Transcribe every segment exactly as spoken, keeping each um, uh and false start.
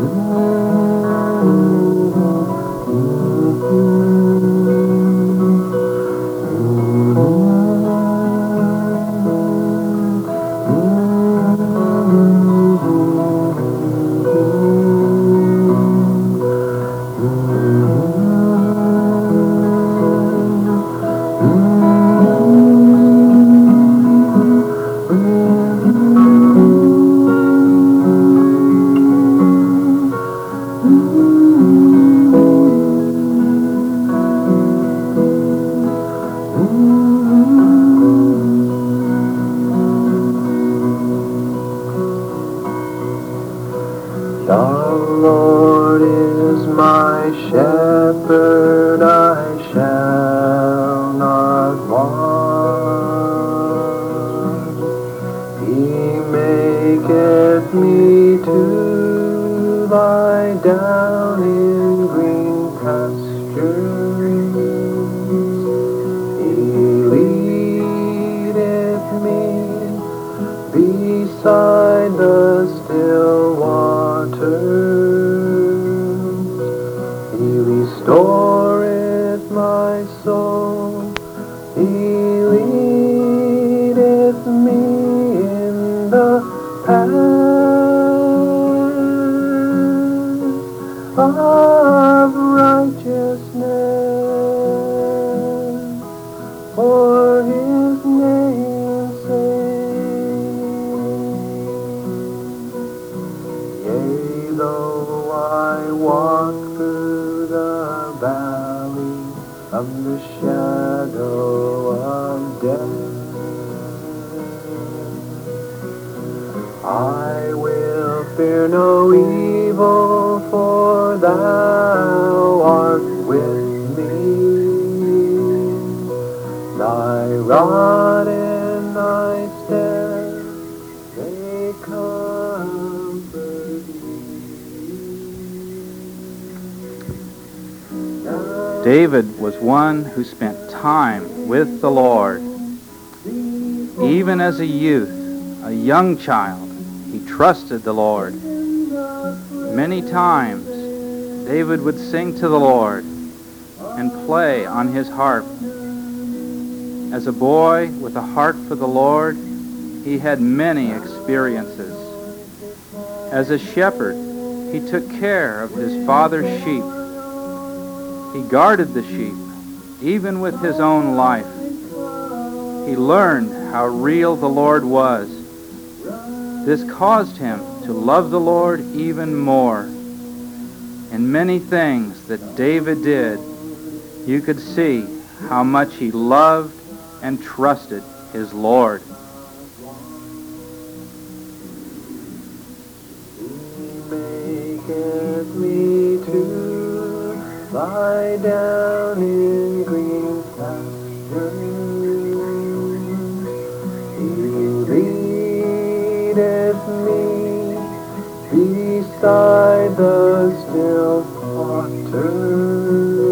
David was one who spent time with the Lord. Even as a youth, a young child, he trusted the Lord. Many times, David would sing to the Lord and play on his harp. As a boy with a heart for the Lord, he had many experiences. As a shepherd, he took care of his father's sheep. He guarded the sheep, even with his own life. He learned how real the Lord was. This caused him to love the Lord even more. In many things that David did, you could see how much he loved and trusted his Lord. He maketh me to lie down in green pastures. He leadeth me beside the still waters.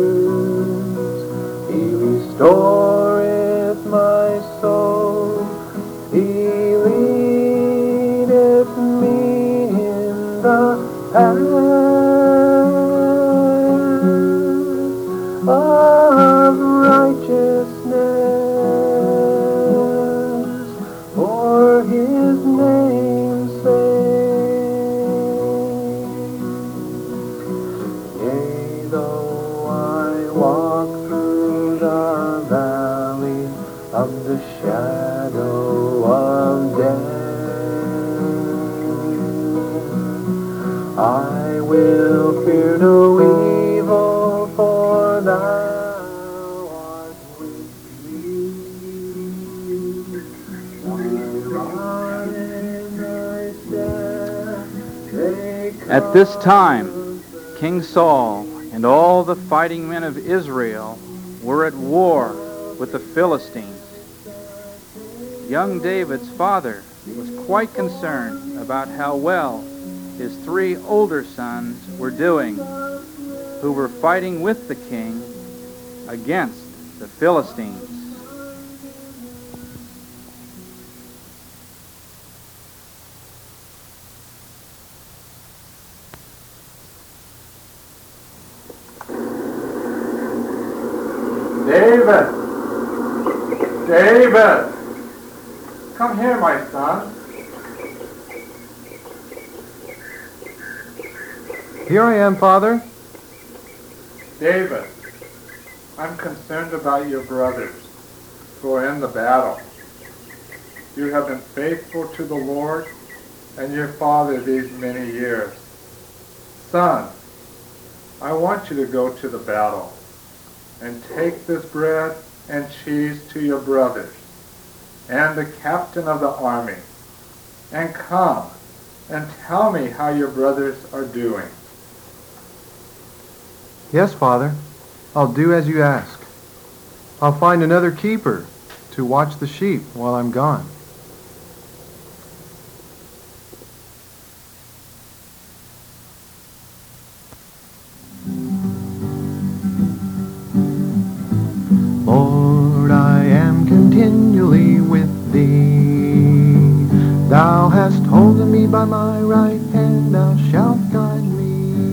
He restoreth my soul. He leadeth me in the path of righteousness for his name's sake. Yea, though I walk through the valley of the shadow of death, I will fear no evil, for thou art with me. Thy rod and thy staff, they At this time, King Saul and all the fighting men of Israel were at war with the Philistines. Young David's father was quite concerned about how well his three older sons were doing, who were fighting with the king against the Philistines. David! David! Come here, my son. Here I am, Father. David, I'm concerned about your brothers who are in the battle. You have been faithful to the Lord and your father these many years. Son, I want you to go to the battle and take this bread and cheese to your brothers and the captain of the army, and come and tell me how your brothers are doing. Yes, Father. I'll do as you ask. I'll find another keeper to watch the sheep while I'm gone. Lord, I am continually with thee. Thou hast holden me by my right hand, thou shalt guide me.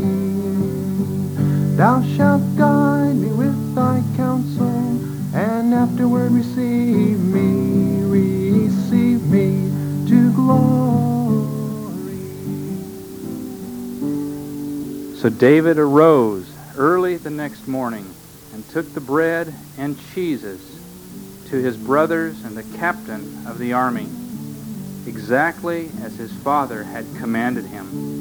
Thou shalt guide me with thy counsel, and afterward receive me, receive me to glory. So David arose early the next morning and took the bread and cheeses to his brothers and the captain of the army, exactly as his father had commanded him.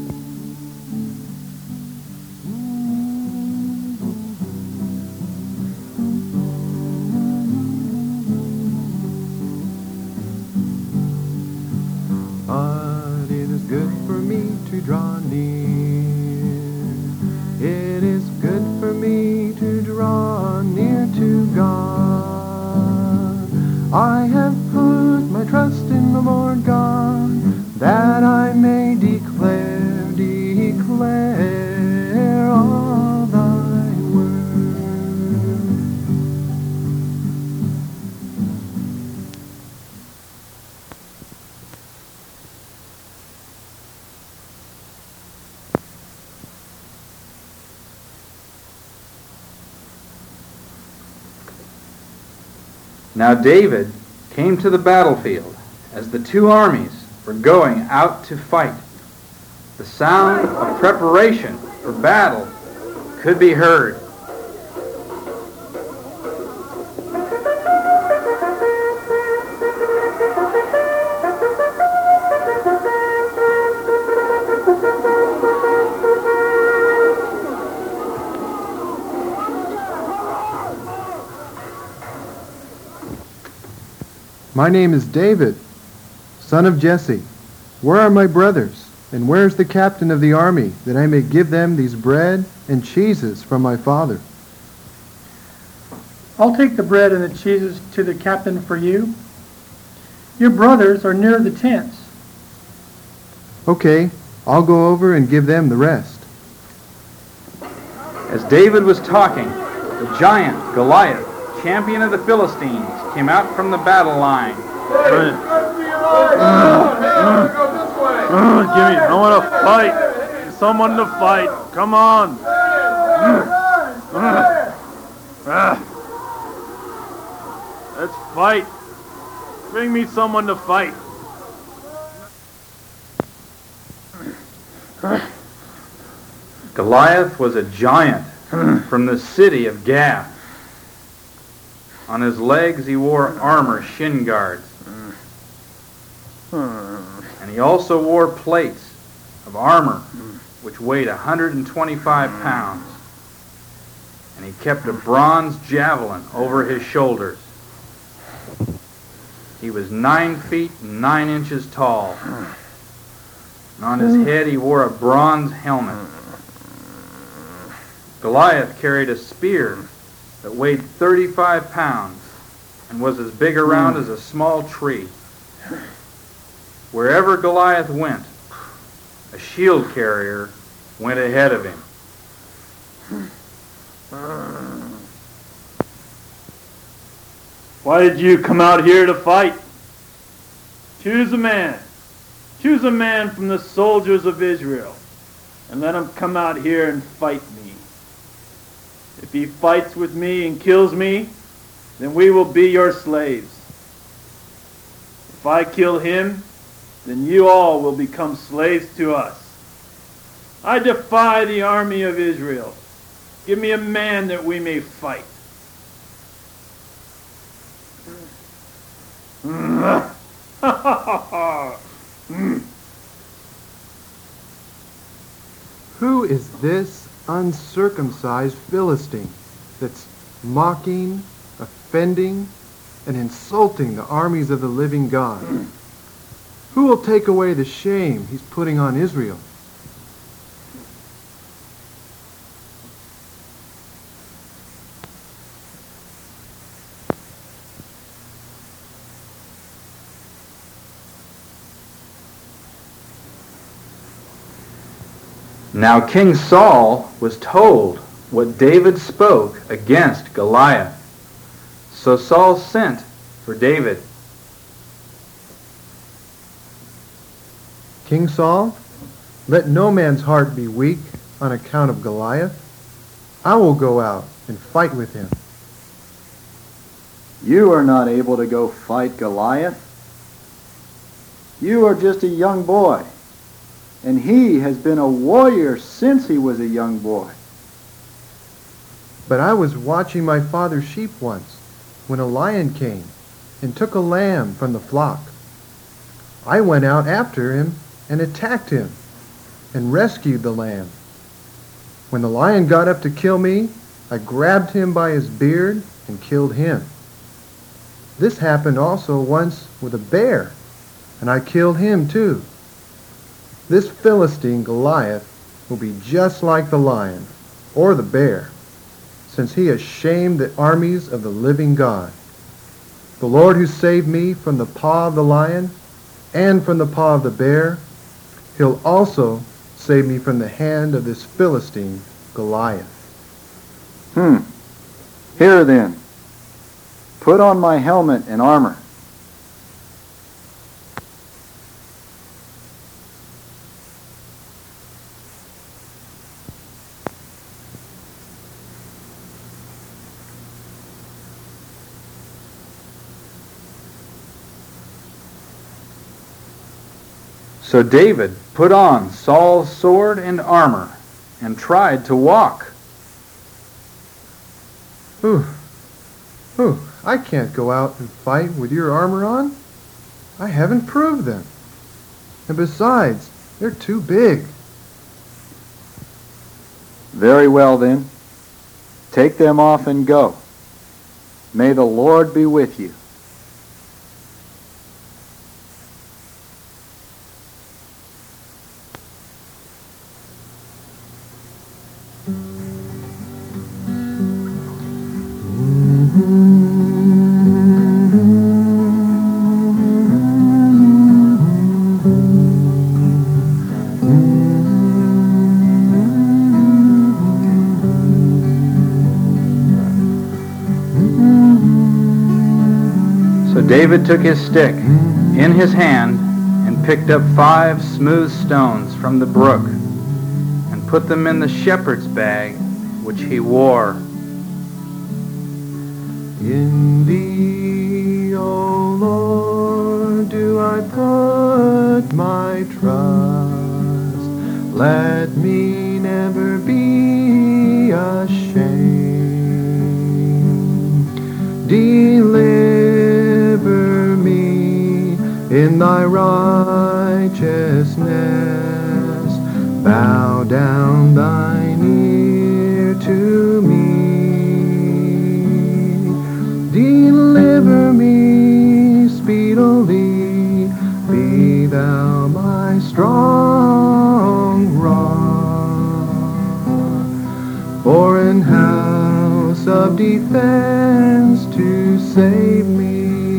But it is good for me to draw near. It is good for me to draw near to God. I have put my trust in the Lord God, that I may declare, declare all thy word. Now David came to the battlefield as the two armies were going out to fight. The sound of preparation for battle could be heard. My name is David, son of Jesse. Where are my brothers? And where is the captain of the army, that I may give them these bread and cheeses from my father? I'll take the bread and the cheeses to the captain for you. Your brothers are near the tents. Okay, I'll go over and give them the rest. As David was talking, the giant Goliath, champion of the Philistines, came out from the battle line. Hey, uh, uh, go this way. Uh, give me, I want to fight. Someone to fight. Come on. Uh, uh, let's fight. Bring me someone to fight. Goliath was a giant from the city of Gath. On his legs he wore armor shin guards. And he also wore plates of armor which weighed one hundred twenty-five pounds. And he kept a bronze javelin over his shoulders. He was nine feet and nine inches tall. And on his head he wore a bronze helmet. Goliath carried a spear that weighed thirty-five pounds and was as big around as a small tree. Wherever Goliath went, a shield carrier went ahead of him. Why did you come out here to fight? Choose a man. Choose a man from the soldiers of Israel, and let him come out here and fight me. If he fights with me and kills me, then we will be your slaves. If I kill him, then you all will become slaves to us. I defy the army of Israel. Give me a man that we may fight." Who is this uncircumcised Philistine that's mocking, offending, and insulting the armies of the living God? Who will take away the shame he's putting on Israel? Now King Saul was told what David spoke against Goliath. So Saul sent for David. King Saul, let no man's heart be weak on account of Goliath. I will go out and fight with him. You are not able to go fight Goliath. You are just a young boy, and he has been a warrior since he was a young boy. But I was watching my father's sheep once when a lion came and took a lamb from the flock. I went out after him and attacked him and rescued the lamb. When the lion got up to kill me, I grabbed him by his beard and killed him. This happened also once with a bear, and I killed him too. This Philistine Goliath will be just like the lion or the bear, since he has shamed the armies of the living God. The Lord who saved me from the paw of the lion and from the paw of the bear, he'll also save me from the hand of this Philistine Goliath. Hmm. Here then, put on my helmet and armor. So David put on Saul's sword and armor and tried to walk. Ooh, ooh, I can't go out and fight with your armor on. I haven't proved them. And besides, they're too big. Very well then. Take them off and go. May the Lord be with you. David took his stick in his hand and picked up five smooth stones from the brook and put them in the shepherd's bag which he wore. In thee, O Lord, do I put my trust. Let me never be ashamed. Deliver me in thy righteousness. Bow down thine ear to me. Deliver me speedily. Be thou my strong rock. For an house of defense to save me.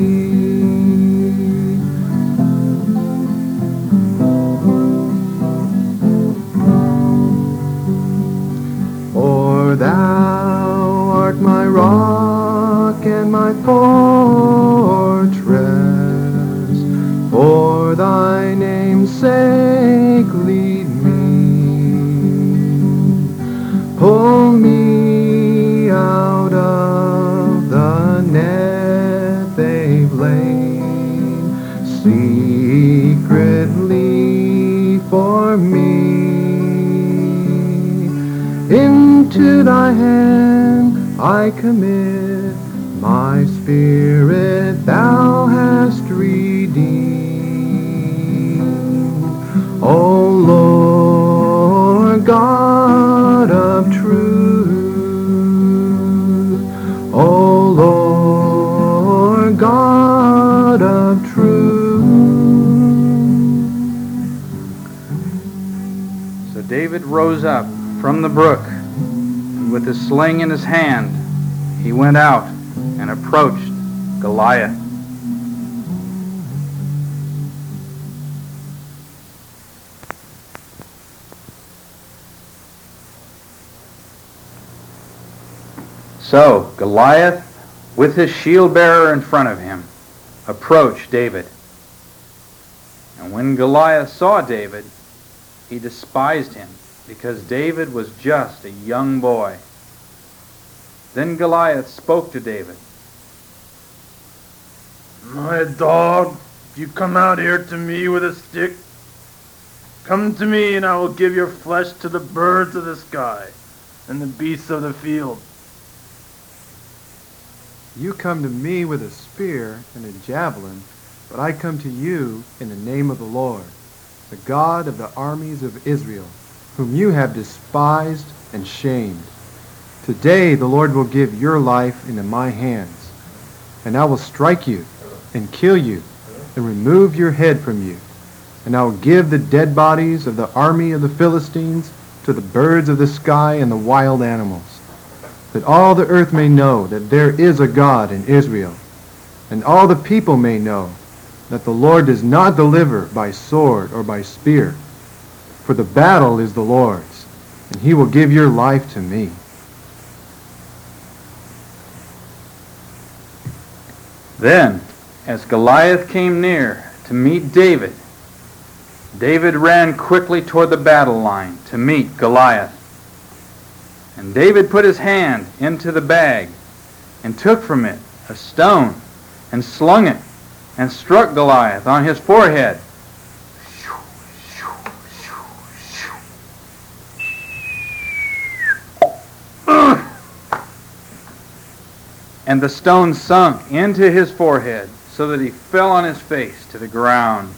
For thou art my rock and my fortress. For thy name's sake lead me. Pull me out of the net Into thy hand I commit my spirit, thou hast redeemed. O Lord God of truth, O Lord God of truth. So David rose up from the brook, and with his sling in his hand, he went out and approached Goliath. So Goliath, with his shield bearer in front of him, approached David. And when Goliath saw David, he despised him, because David was just a young boy. Then Goliath spoke to David. My dog, if you come out here to me with a stick, come to me and I will give your flesh to the birds of the sky and the beasts of the field. You come to me with a spear and a javelin, but I come to you in the name of the Lord, the God of the armies of Israel, whom you have despised and shamed. Today the Lord will give your life into my hands, and I will strike you and kill you and remove your head from you. And I will give the dead bodies of the army of the Philistines to the birds of the sky and the wild animals, that all the earth may know that there is a God in Israel, and all the people may know that the Lord does not deliver by sword or by spear. For the battle is the Lord's, and he will give your life to me. Then, as Goliath came near to meet David, David ran quickly toward the battle line to meet Goliath. And David put his hand into the bag and took from it a stone and slung it and struck Goliath on his forehead. And the stone sunk into his forehead so that he fell on his face to the ground.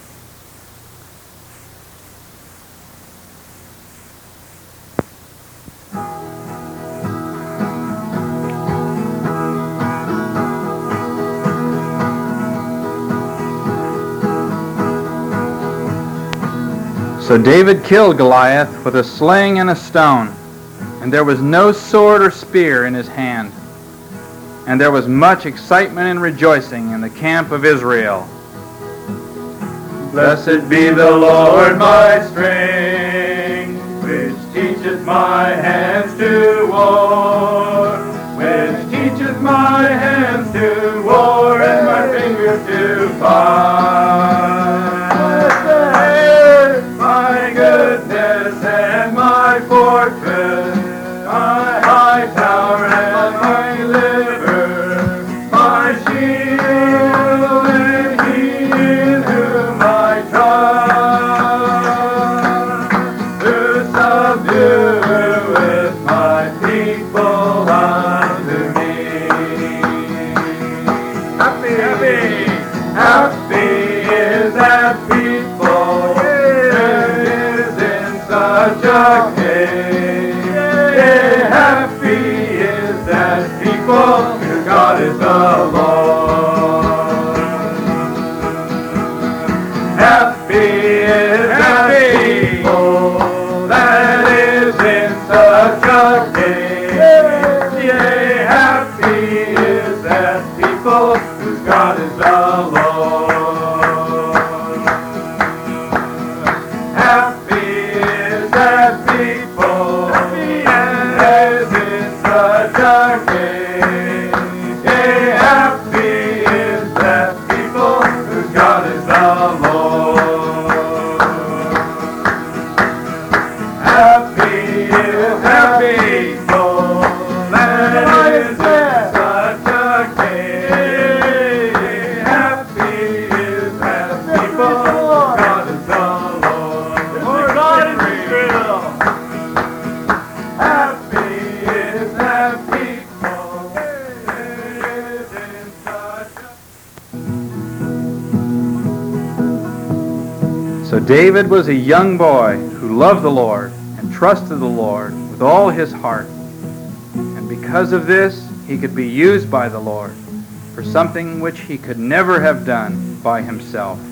So David killed Goliath with a sling and a stone, and there was no sword or spear in his hand. And there was much excitement and rejoicing in the camp of Israel. Blessed be the Lord my strength, which teacheth my hands to war, which teacheth my hands to war and my fingers to fight. My goodness and my fortress, my high tower and my liver, my shield and he in whom I trust, to subdue with my people unto me. Happy, happy, happy is that people who is in such a case. Yeah, happy is that people whose God is the Lord. Happy is that people that is in such a case. Yeah, happy is that people whose God is the Lord. Happy is that people that is in such a case. Yeah, happy is that people whose God is the Lord. Happy is that people that is in such a case. Happy is that people whose God is the Lord. Lord God is Israel. David was a young boy who loved the Lord and trusted the Lord with all his heart. And because of this, he could be used by the Lord for something which he could never have done by himself.